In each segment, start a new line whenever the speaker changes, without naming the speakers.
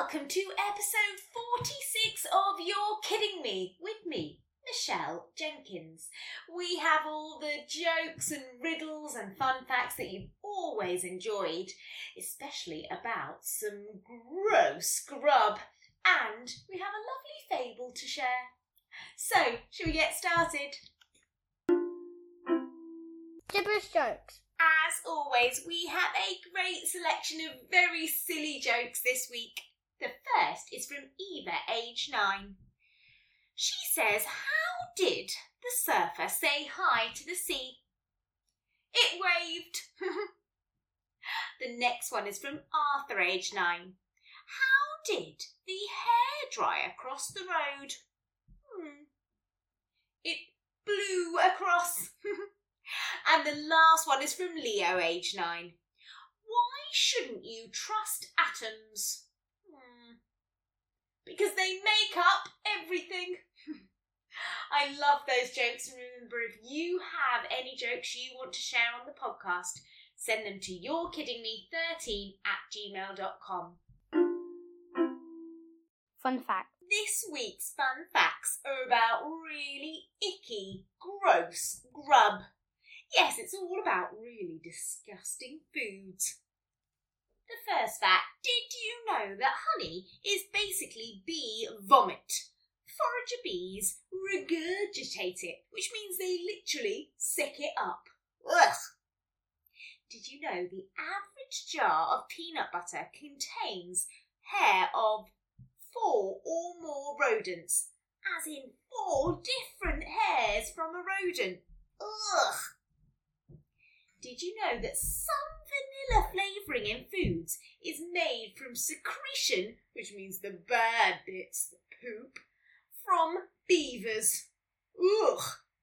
welcome to episode 46 of You're Kidding Me, with me, Michelle Jenkins. We have all the jokes and riddles and fun facts that you've always enjoyed, especially about some gross grub, and we have a lovely fable to share. So, shall we get started?
Gibberish jokes.
As always, we have a great selection of very silly jokes this week. The first is from Eva, age 9. She says, how did the surfer say hi to the sea? It waved. The next one is from Arthur, age 9. How did the hairdryer cross the road? It blew across. And the last one is from Leo, age 9. Why shouldn't you trust atoms? Because they make up everything. I love those jokes, and remember, if you have any jokes you want to share on the podcast, send them to yourkiddingme13@gmail.com.
Fun fact.
This week's fun facts are about really icky, gross grub. Yes, it's all about really disgusting foods. The first fact, did you know that honey is basically bee vomit? Forager bees regurgitate it, which means they literally sick it up. Ugh! Did you know the average jar of peanut butter contains hair of 4 or more rodents, as in 4 different hairs from a rodent? Ugh! Did you know that some vanilla flavouring in foods is made from secretion, which means the bad bits, the poop, from beavers? Ugh!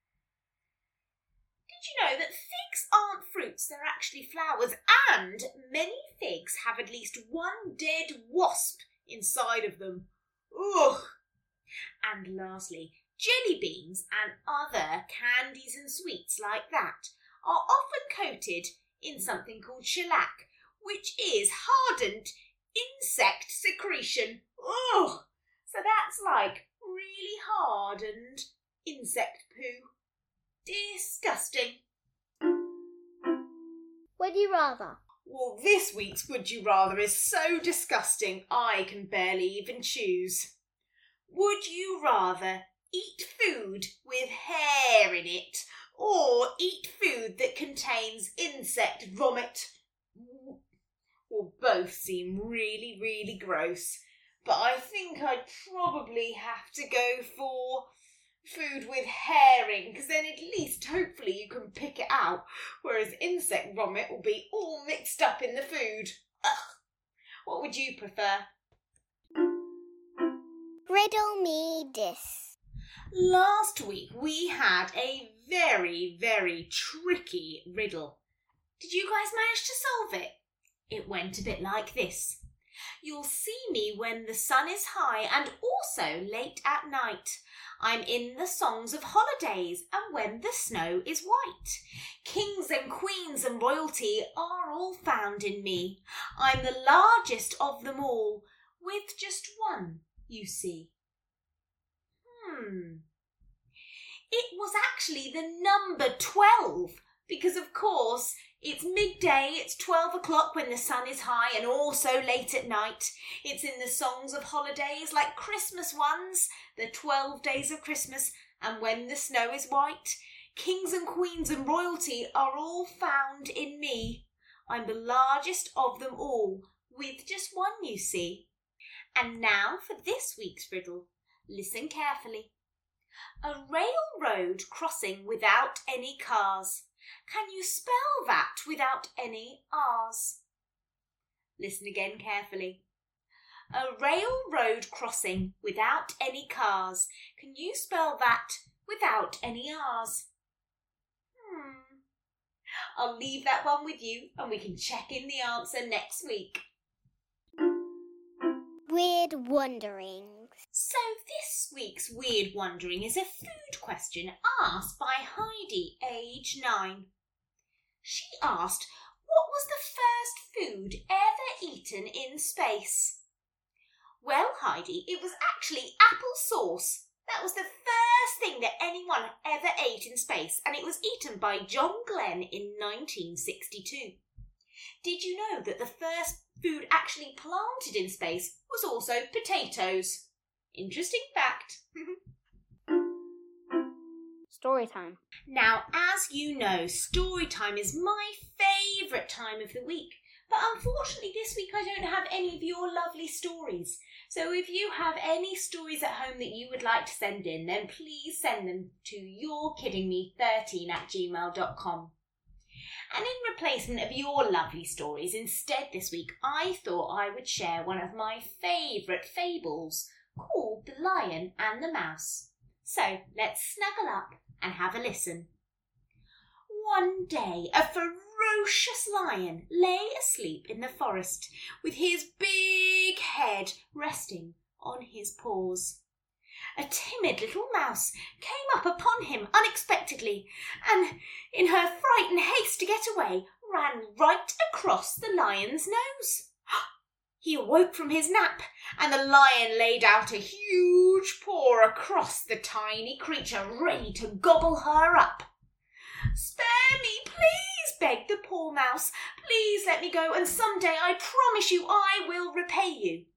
Did you know that figs aren't fruits, they're actually flowers, and many figs have at least one dead wasp inside of them? Ugh! And lastly, jelly beans and other candies and sweets like that are often coated in something called shellac, which is hardened insect secretion. Ugh! So that's like really hardened insect poo. Disgusting.
Would you rather?
Well, this week's Would You Rather is so disgusting I can barely even choose. Would you rather eat food with hair in it, or eat food that contains insect vomit? Well, both seem really, really gross, but I think I'd probably have to go for food with hair in, because then at least hopefully you can pick it out, whereas insect vomit will be all mixed up in the food. Ugh. What would you prefer?
Riddle me this.
Last week we had a very, very tricky riddle. Did you guys manage to solve it? It went a bit like this. You'll see me when the sun is high and also late at night. I'm in the songs of holidays and when the snow is white. Kings and queens and royalty are all found in me. I'm the largest of them all, with just one, you see. It was actually the number 12, because of course it's midday, it's 12 o'clock when the sun is high and also late at night. It's in the songs of holidays like Christmas ones, the 12 days of Christmas, and when the snow is white. Kings and queens and royalty are all found in me. I'm the largest of them all, with just one, you see. And now for this week's riddle. Listen carefully. A railroad crossing without any cars. Can you spell that without any R's? Listen again carefully. A railroad crossing without any cars. Can you spell that without any R's? I'll leave that one with you and we can check in the answer next week.
Weird wonderings.
So this week's Weird Wondering is a food question asked by Heidi, age 9. She asked, what was the first food ever eaten in space? Well, Heidi, it was actually apple sauce. That was the first thing that anyone ever ate in space, and it was eaten by John Glenn in 1962. Did you know that the first food actually planted in space was also potatoes? Interesting fact.
Story time.
Now, as you know, story time is my favourite time of the week. But unfortunately this week I don't have any of your lovely stories. So if you have any stories at home that you would like to send in, then please send them to yourkiddingme13@gmail.com. And in replacement of your lovely stories, instead this week I thought I would share one of my favourite fables called The Lion and the Mouse. So let's snuggle up and have a listen. One day a ferocious lion lay asleep in the forest with his big head resting on his paws. A timid little mouse came up upon him unexpectedly and, in her frightened haste to get away, ran right across the lion's nose. He awoke from his nap and the lion laid out a huge paw across the tiny creature, ready to gobble her up. "Spare me, please," begged the poor mouse. "Please let me go, and someday I promise you I will repay you."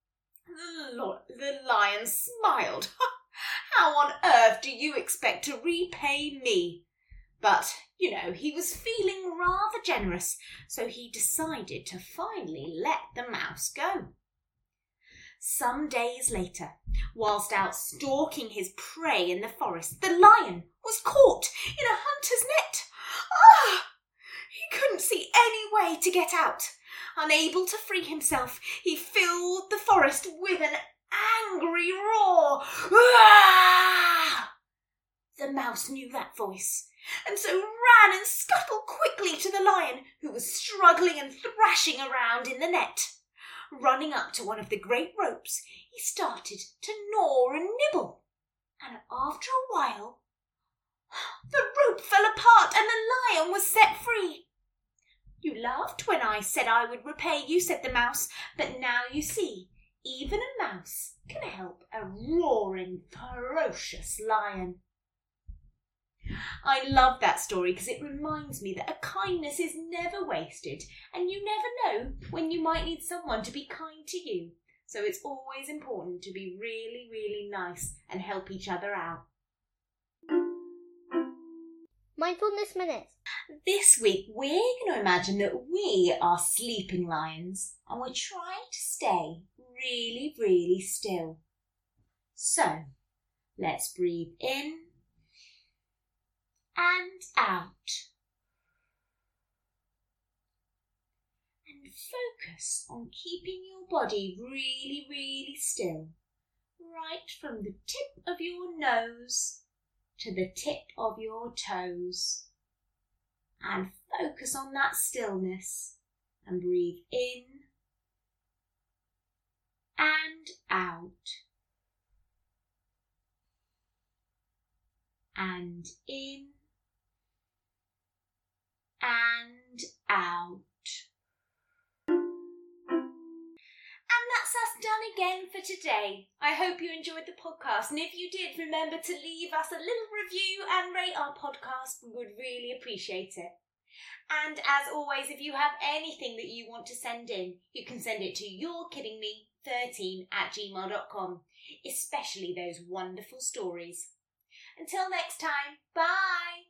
The lion smiled. "How on earth do you expect to repay me?" But, he was feeling rather generous, so he decided to finally let the mouse go. Some days later, whilst out stalking his prey in the forest, the lion was caught in a hunter's net. He couldn't see any way to get out. Unable to free himself, he filled the forest with an angry roar. The mouse knew that voice, and so ran and scuttled quickly to the lion, who was struggling and thrashing around in the net. Running up to one of the great ropes, he started to gnaw and nibble, and after a while, the rope fell apart and the lion was set free. "You laughed when I said I would repay you," said the mouse, "but now you see, even a mouse can help a roaring, ferocious lion." I love that story because it reminds me that a kindness is never wasted, and you never know when you might need someone to be kind to you. So it's always important to be really, really nice and help each other out.
Mindfulness Minutes.
This week we're going to imagine that we are sleeping lions and we're trying to stay really, really still. So let's breathe in and out. And focus on keeping your body really, really still, right from the tip of your nose to the tip of your toes. And focus on that stillness and breathe in and out. And in and out. And that's us done again for today. I hope you enjoyed the podcast, and if you did, remember to leave us a little review and rate our podcast. We would really appreciate it. And as always, if you have anything that you want to send in, you can send it to yourkiddingme13@gmail.com, especially those wonderful stories. Until next time, bye!